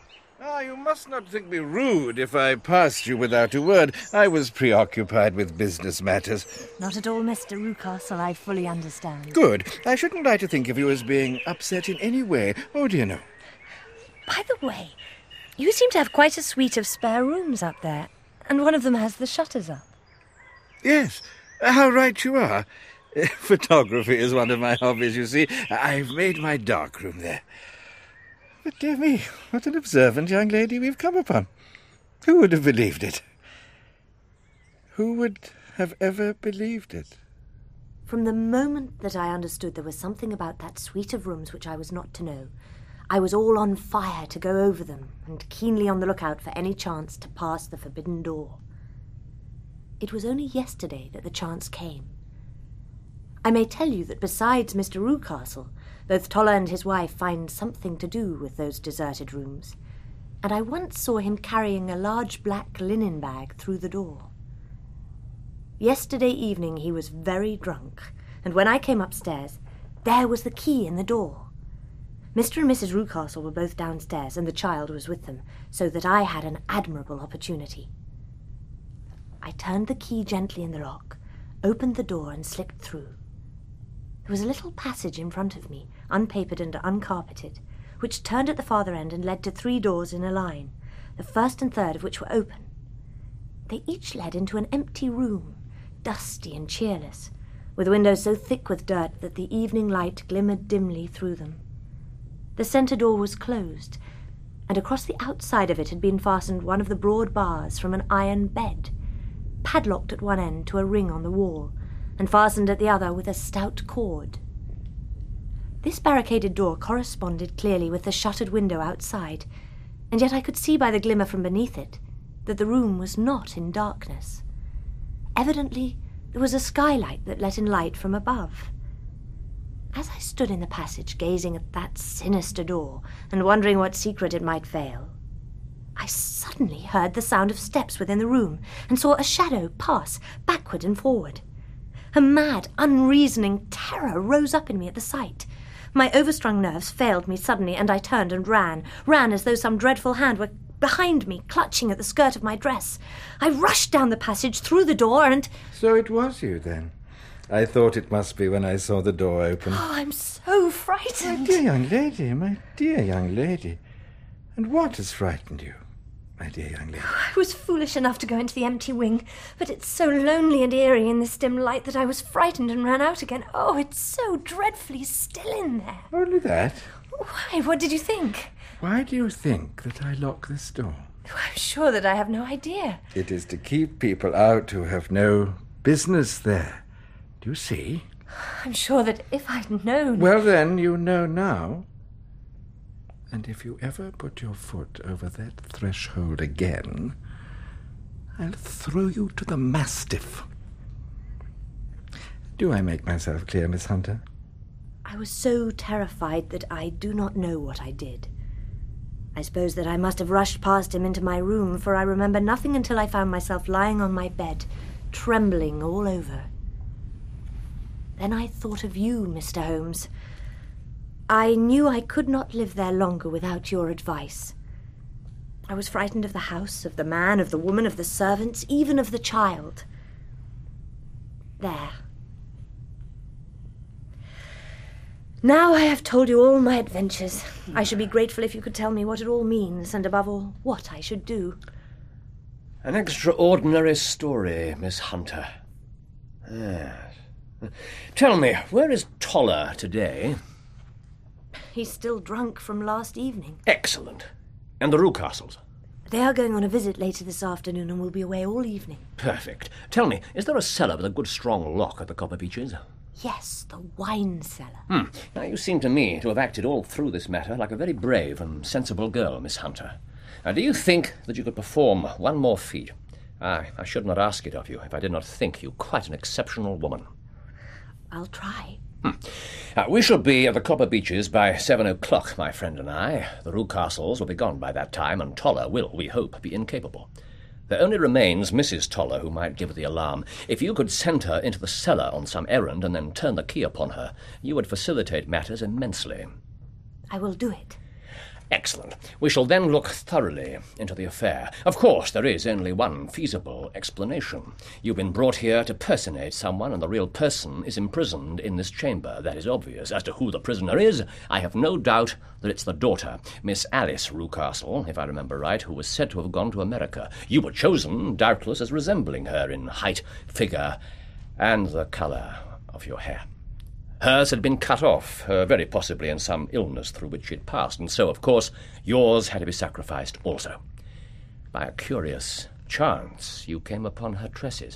Ah, you must not think me rude if I passed you without a word. I was preoccupied with business matters. Not at all, Mister Rucastle, I fully understand. Good. I shouldn't like to think of you as being upset in any way. Oh, dear, no. By the way, you seem to have quite a suite of spare rooms up there, and one of them has the shutters up. Yes, how right you are. Photography is one of my hobbies, you see. I've made my darkroom there. But, dear me, what an observant young lady we've come upon. Who would have believed it? Who would have ever believed it? From the moment that I understood there was something about that suite of rooms which I was not to know, I was all on fire to go over them and keenly on the lookout for any chance to pass the forbidden door. It was only yesterday that the chance came. I may tell you that besides Mister Rucastle, both Toller and his wife find something to do with those deserted rooms, and I once saw him carrying a large black linen bag through the door. Yesterday evening he was very drunk, and when I came upstairs, there was the key in the door. Mister and Missus Rucastle were both downstairs, and the child was with them, so that I had an admirable opportunity. I turned the key gently in the lock, opened the door, and slipped through. There was a little passage in front of me, unpapered and uncarpeted, which turned at the farther end and led to three doors in a line, the first and third of which were open. They each led into an empty room, dusty and cheerless, with windows so thick with dirt that the evening light glimmered dimly through them. The centre door was closed, and across the outside of it had been fastened one of the broad bars from an iron bed, padlocked at one end to a ring on the wall, and fastened at the other with a stout cord. This barricaded door corresponded clearly with the shuttered window outside, and yet I could see by the glimmer from beneath it that the room was not in darkness. Evidently there was a skylight that let in light from above. As I stood in the passage gazing at that sinister door and wondering what secret it might veil, I suddenly heard the sound of steps within the room and saw a shadow pass backward and forward. A mad, unreasoning terror rose up in me at the sight. My overstrung nerves failed me suddenly, and I turned and ran, ran as though some dreadful hand were behind me, clutching at the skirt of my dress. I rushed down the passage, through the door, and... So it was you, then? I thought it must be when I saw the door open. Oh, I'm so frightened. My dear young lady, my dear young lady. And what has frightened you, my dear young lady? I was foolish enough to go into the empty wing, but it's so lonely and eerie in this dim light that I was frightened and ran out again. Oh, it's so dreadfully still in there. Only that? Why, what did you think? Why do you think that I lock this door? I'm sure that I have no idea. It is to keep people out who have no business there. Do you see? I'm sure that if I'd known... Well, then, you know now. And if you ever put your foot over that threshold again, I'll throw you to the mastiff. Do I make myself clear, Miss Hunter? I was so terrified that I do not know what I did. I suppose that I must have rushed past him into my room, for I remember nothing until I found myself lying on my bed, trembling all over. Then I thought of you, Mister Holmes. I knew I could not live there longer without your advice. I was frightened of the house, of the man, of the woman, of the servants, even of the child. There. Now I have told you all my adventures. I should be grateful if you could tell me what it all means, and above all, what I should do. An extraordinary story, Miss Hunter. Yes. Tell me, where is Toller today? He's still drunk from last evening. Excellent. And the Rucastles? They are going on a visit later this afternoon and will be away all evening. Perfect. Tell me, is there a cellar with a good strong lock at the Copper Beeches? Yes, the wine cellar. Hmm. Now, you seem to me to have acted all through this matter like a very brave and sensible girl, Miss Hunter. Now, do you think that you could perform one more feat? I, I should not ask it of you if I did not think you quite an exceptional woman. I'll try. Hmm. Uh, we shall be at the Copper Beeches by seven o'clock, my friend and I. The Rucastles will be gone by that time, and Toller will, we hope, be incapable. There only remains Missus Toller, who might give the alarm. If you could send her into the cellar on some errand and then turn the key upon her, you would facilitate matters immensely. I will do it. Excellent. We shall then look thoroughly into the affair. Of course, there is only one feasible explanation. You've been brought here to personate someone, and the real person is imprisoned in this chamber. That is obvious. As to who the prisoner is, I have no doubt that it's the daughter, Miss Alice Rucastle, if I remember right, who was said to have gone to America. You were chosen, doubtless, as resembling her in height, figure, and the colour of your hair. Hers had been cut off, uh, very possibly in some illness through which she'd passed, and so, of course, yours had to be sacrificed also. By a curious chance, you came upon her tresses.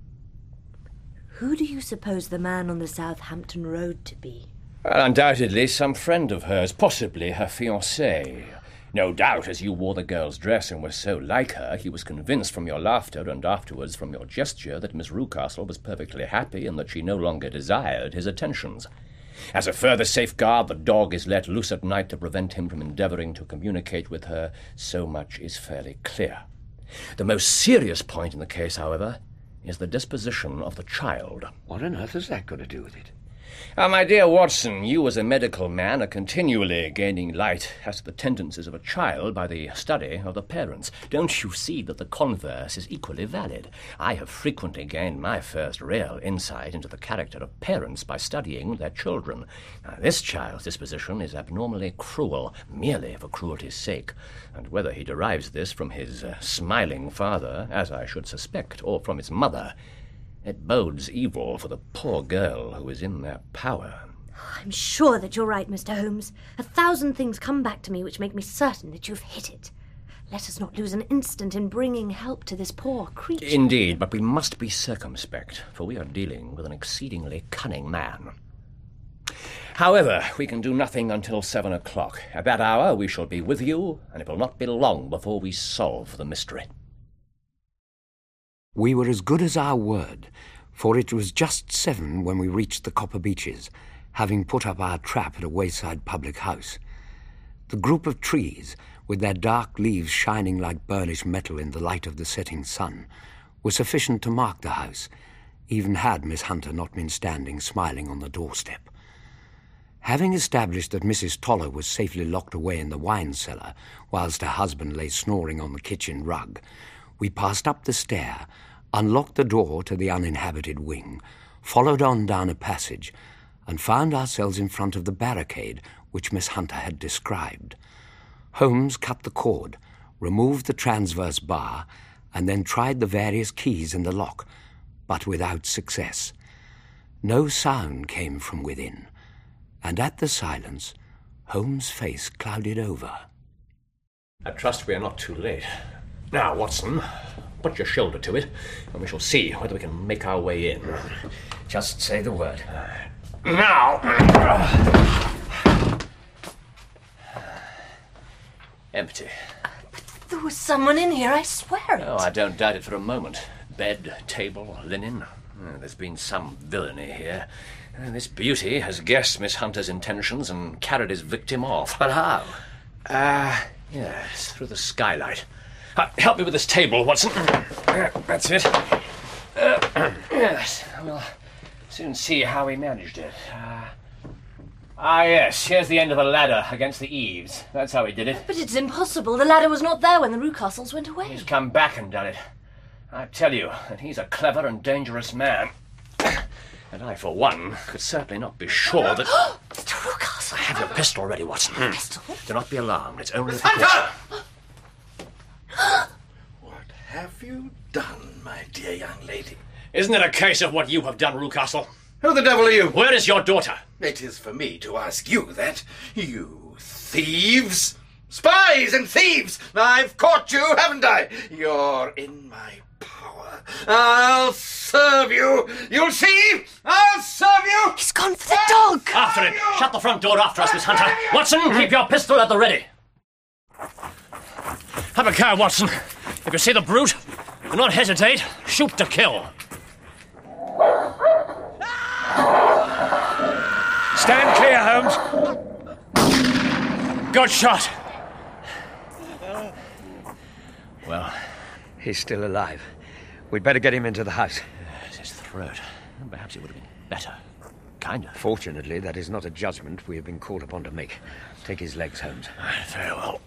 Who do you suppose the man on the Southampton Road to be? Well, undoubtedly some friend of hers, possibly her fiancé. No doubt, as you wore the girl's dress and were so like her, he was convinced from your laughter and afterwards from your gesture that Miss Rucastle was perfectly happy and that she no longer desired his attentions. As a further safeguard, the dog is let loose at night to prevent him from endeavouring to communicate with her. So much is fairly clear. The most serious point in the case, however, is the disposition of the child. What on earth has that got to do with it? Ah, my dear Watson, you as a medical man are continually gaining light as to the tendencies of a child by the study of the parents. Don't you see that the converse is equally valid? I have frequently gained my first real insight into the character of parents by studying their children. Now, this child's disposition is abnormally cruel, merely for cruelty's sake, and whether he derives this from his uh, smiling father, as I should suspect, or from his mother, it bodes evil for the poor girl who is in their power. I'm sure that you're right, Mister Holmes. A thousand things come back to me which make me certain that you've hit it. Let us not lose an instant in bringing help to this poor creature. Indeed, but we must be circumspect, for we are dealing with an exceedingly cunning man. However, we can do nothing until seven o'clock. At that hour we shall be with you, and it will not be long before we solve the mystery. We were as good as our word, for it was just seven when we reached the Copper Beeches, having put up our trap at a wayside public house. The group of trees, with their dark leaves shining like burnished metal in the light of the setting sun, were sufficient to mark the house, even had Miss Hunter not been standing smiling on the doorstep. Having established that Missus Toller was safely locked away in the wine cellar, whilst her husband lay snoring on the kitchen rug, we passed up the stair, unlocked the door to the uninhabited wing, followed on down a passage, and found ourselves in front of the barricade which Miss Hunter had described. Holmes cut the cord, removed the transverse bar, and then tried the various keys in the lock, but without success. No sound came from within, and at the silence, Holmes' face clouded over. I trust we are not too late. Now, Watson, put your shoulder to it, and we shall see whether we can make our way in. Just say the word. Now! Empty. But there was someone in here, I swear it. Oh, I don't doubt it for a moment. Bed, table, linen. Oh, there's been some villainy here. Uh, this beauty has guessed Miss Hunter's intentions and carried his victim off. But how? Ah, uh, yes, through the skylight. Uh, help me with this table, Watson. Uh, that's it. Uh, yes, we'll soon see how we managed it. Uh, ah, yes, here's the end of the ladder against the eaves. That's how we did it. But it's impossible. The ladder was not there when the Rucastles went away. He's come back and done it. I tell you that he's a clever and dangerous man. And I, for one, could certainly not be sure that... Mister Rucastle! I have your pistol ready, Watson. Pistol? Do not be alarmed. It's only... Hunter! What have you done, my dear young lady? Isn't it a case of what you have done, Rucastle? Who the devil are you? Where is your daughter? It is for me to ask you that. You thieves! Spies and thieves! I've caught you, haven't I? You're in my power. I'll serve you. You'll see. I'll serve you. He's gone for the dog. After him. Shut the front door after us, Miss Hunter. Watson, keep your pistol at the ready. Have a care, Watson. If you see the brute, do not hesitate. Shoot to kill. Stand clear, Holmes. Good shot. Well, he's still alive. We'd better get him into the house. Yes, his throat. Perhaps it would have been better. kind of. Fortunately, that is not a judgment we have been called upon to make. Take his legs, Holmes. Very well.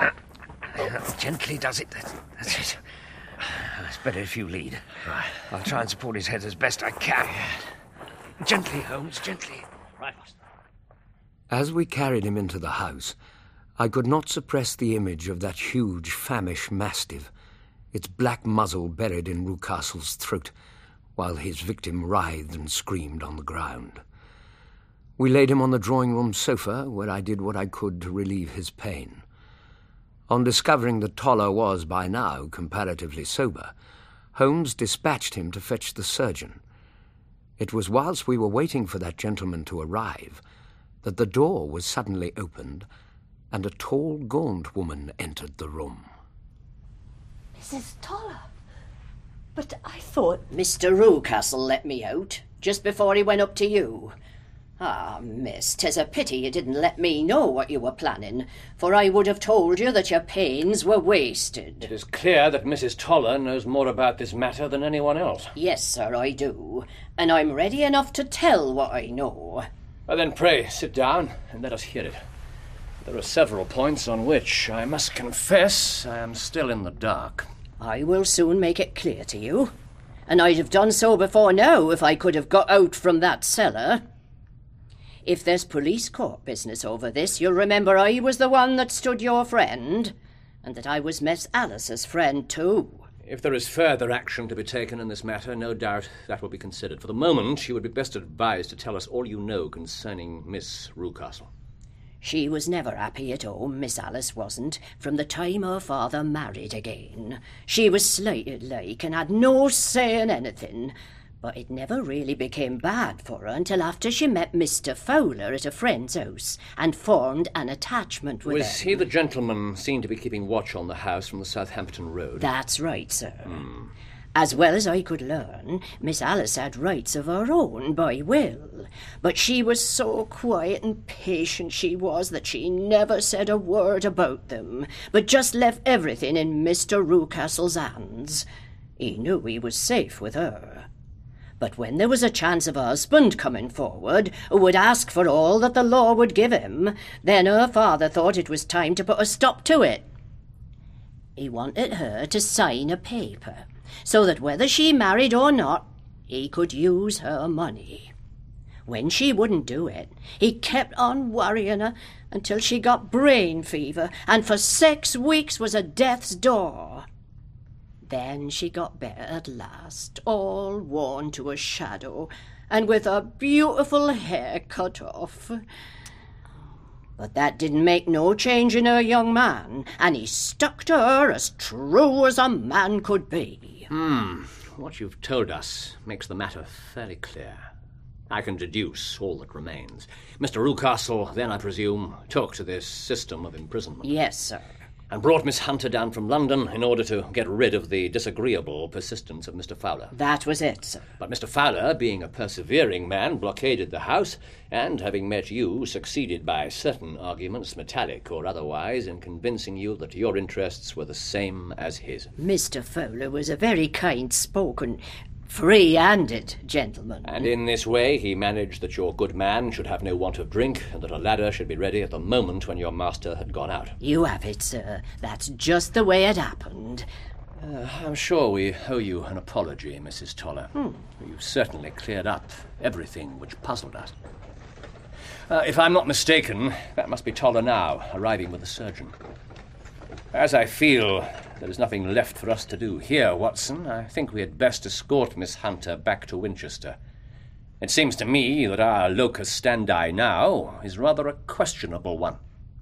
Gently does it. That's, that's it. It's better if you lead. Right. I'll try and support his head as best I can. Gently, Holmes, gently. Right. As we carried him into the house, I could not suppress the image of that huge, famish mastiff, its black muzzle buried in Rucastle's throat, while his victim writhed and screamed on the ground. We laid him on the drawing-room sofa, where I did what I could to relieve his pain. On discovering that Toller was, by now, comparatively sober, Holmes dispatched him to fetch the surgeon. It was whilst we were waiting for that gentleman to arrive that the door was suddenly opened and a tall, gaunt woman entered the room. Missus Toller? But I thought... Mister Rucastle let me out, just before he went up to you. Ah, miss, 'tis a pity you didn't let me know what you were planning, for I would have told you that your pains were wasted. It is clear that Missus Toller knows more about this matter than anyone else. Yes, sir, I do, and I'm ready enough to tell what I know. Well, then pray sit down and let us hear it. There are several points on which, I must confess, I am still in the dark. I will soon make it clear to you, and I'd have done so before now if I could have got out from that cellar. If there's police court business over this, you'll remember I was the one that stood your friend, and that I was Miss Alice's friend too. If there is further action to be taken in this matter, no doubt that will be considered. For the moment, you would be best advised to tell us all you know concerning Miss Rucastle. She was never happy at home, Miss Alice wasn't, from the time her father married again. She was slighted like, and had no say in anything. But it never really became bad for her until after she met Mister Fowler at a friend's house and formed an attachment with him. Was he the gentleman seen to be keeping watch on the house from the Southampton Road? That's right, sir. Hmm. As well as I could learn, Miss Alice had rights of her own by will, but she was so quiet and patient she was that she never said a word about them, but just left everything in Mister Rucastle's hands. He knew he was safe with her. But when there was a chance of a husband coming forward who would ask for all that the law would give him, then her father thought it was time to put a stop to it. He wanted her to sign a paper, so that whether she married or not, he could use her money. When she wouldn't do it, he kept on worrying her until she got brain fever, and for six weeks was at death's door. Then she got better at last, all worn to a shadow, and with her beautiful hair cut off. But that didn't make no change in her young man, and he stuck to her as true as a man could be. Hmm. What you've told us makes the matter fairly clear. I can deduce all that remains. Mister Rucastle, then, I presume, took to this system of imprisonment. Yes, sir. And brought Miss Hunter down from London in order to get rid of the disagreeable persistence of Mister Fowler. That was it, sir. But Mister Fowler, being a persevering man, blockaded the house, and, having met you, succeeded by certain arguments, metallic or otherwise, in convincing you that your interests were the same as his. Mister Fowler was a very kind-spoken, free-handed gentleman. And in this way he managed that your good man should have no want of drink, and that a ladder should be ready at the moment when your master had gone out. You have it, sir. That's just the way it happened. Uh, I'm sure we owe you an apology, Missus Toller. Hmm. You've certainly cleared up everything which puzzled us. Uh, if I'm not mistaken, that must be Toller now, arriving with the surgeon. As I feel there is nothing left for us to do here, Watson, I think we had best escort Miss Hunter back to Winchester. It seems to me that our locus standi now is rather a questionable one.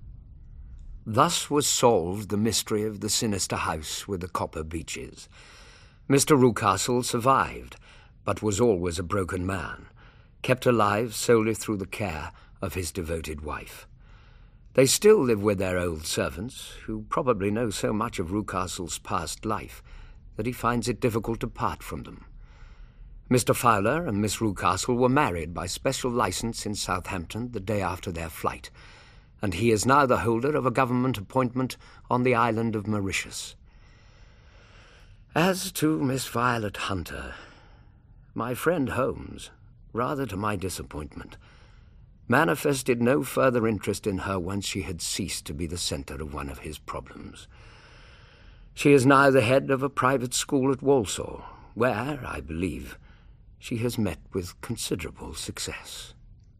Thus was solved the mystery of the sinister house with the copper beeches. Mister Rucastle survived, but was always a broken man, kept alive solely through the care of his devoted wife. They still live with their old servants, who probably know so much of Rucastle's past life that he finds it difficult to part from them. Mister Fowler and Miss Rucastle were married by special license in Southampton the day after their flight, and he is now the holder of a government appointment on the island of Mauritius. As to Miss Violet Hunter, my friend Holmes rather to my disappointment, manifested no further interest in her once she had ceased to be the centre of one of his problems. She is now the head of a private school at Walsall, where, I believe, she has met with considerable success.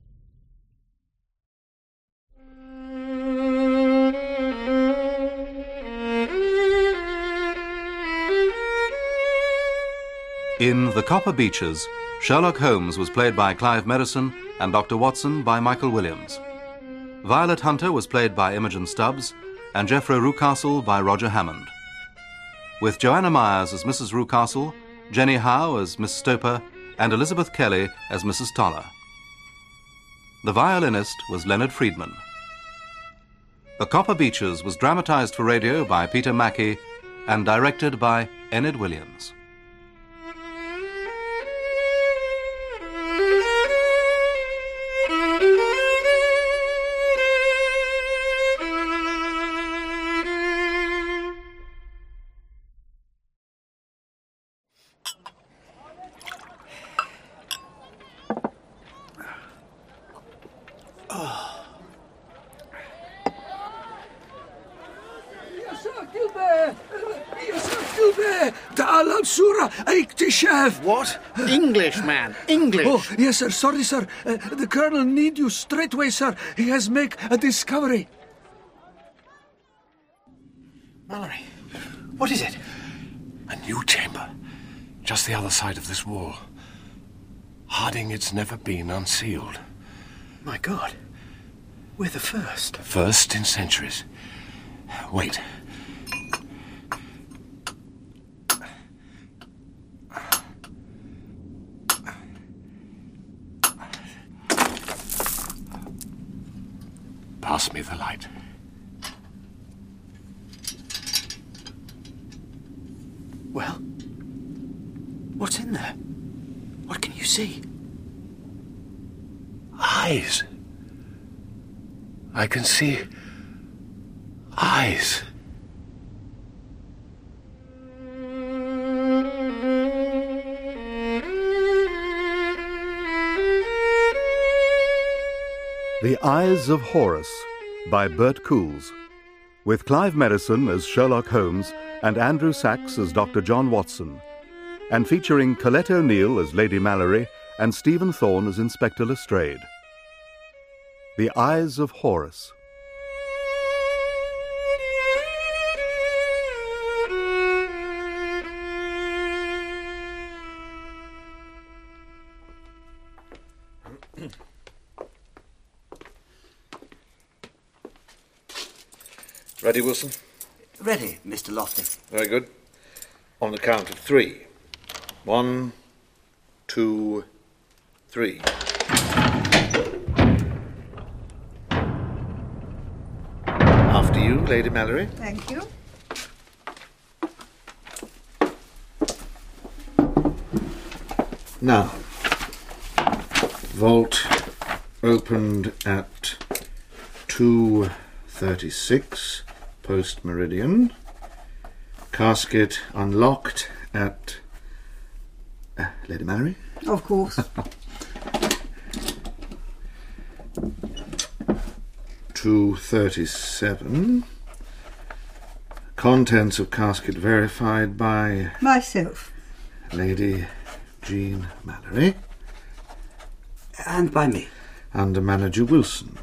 In The Copper Beeches, Sherlock Holmes was played by Clive Merrison and Doctor Watson by Michael Williams. Violet Hunter was played by Imogen Stubbs and Geoffrey Rucastle by Roger Hammond. With Joanna Myers as Missus Rucastle, Jenny Howe as Miss Stoper, and Elizabeth Kelly as Missus Toller. The violinist was Leonard Friedman. The Copper Beeches was dramatised for radio by Peter Mackie and directed by Enid Williams. What? English, man. English. Oh, yes, sir. Sorry, sir. Uh, the Colonel need you straightway, sir. He has make a discovery. Mallory, what is it? A new chamber. Just the other side of this wall. Harding, it's never been unsealed. My God. We're the first. First in centuries. Wait. Pass me the light. Well, what's in there? What can you see? Eyes. I can see eyes. The Eyes of Horus by Bert Coules, with Clive Merrison as Sherlock Holmes and Andrew Sachs as Doctor John Watson, and featuring Colette O'Neill as Lady Mallory and Stephen Thorne as Inspector Lestrade. The Eyes of Horus. Ready, Wilson? Ready, Mister Lofting. Very good. On the count of three. One, two, three. After you, Lady Mallory. Thank you. Now, vault opened at two thirty-six post meridian. Casket unlocked at uh, Lady Mallory. Of course. two thirty-seven. Contents of casket verified by myself, Lady Jean Mallory, and by me, under Manager Wilson.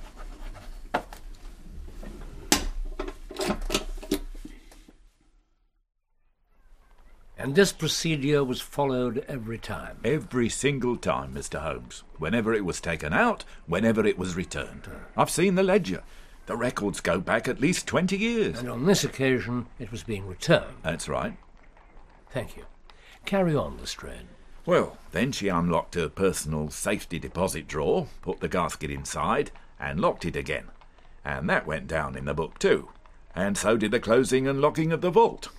And this procedure was followed every time? Every single time, Mister Holmes. Whenever it was taken out, whenever it was returned. I've seen the ledger. The records go back at least twenty years. And on this occasion, it was being returned? That's right. Thank you. Carry on, Lestrade. Well, then she unlocked her personal safety deposit drawer, put the gasket inside, and locked it again. And that went down in the book too. And so did the closing and locking of the vault.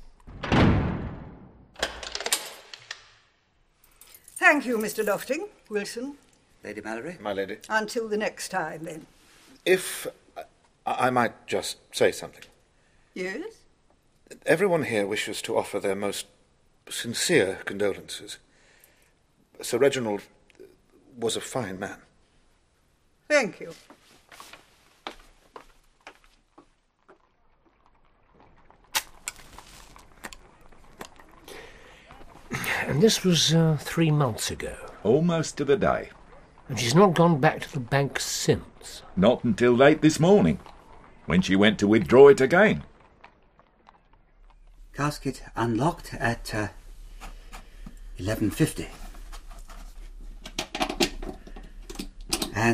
Thank you, Mister Lofting. Wilson. Lady Mallory. My lady. Until the next time, then. If I, I might just say something. Yes? Everyone here wishes to offer their most sincere condolences. Sir Reginald was a fine man. Thank you. And this was uh, three months ago. Almost to the day. And she's not gone back to the bank since? Not until late this morning, when she went to withdraw it again. Casket unlocked at uh, eleven fifty.